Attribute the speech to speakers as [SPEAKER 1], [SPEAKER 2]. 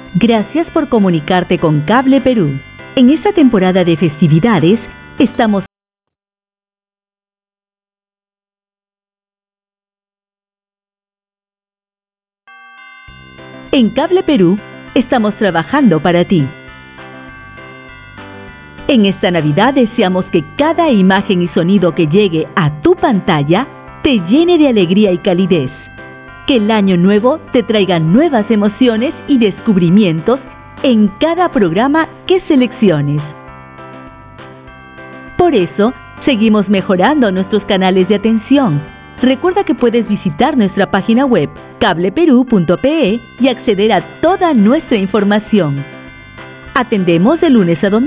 [SPEAKER 1] Gracias por comunicarte con Cable Perú. En esta temporada de festividades, estamos en Cable Perú, estamos trabajando para ti. En esta Navidad deseamos que cada imagen y sonido que llegue a tu pantalla te llene de alegría y calidez. Que el año nuevo te traiga nuevas emociones y descubrimientos en cada programa que selecciones. Por eso, seguimos mejorando nuestros canales de atención. Recuerda que puedes visitar nuestra página web cableperú.pe y acceder a toda nuestra información. Atendemos de lunes a domingo.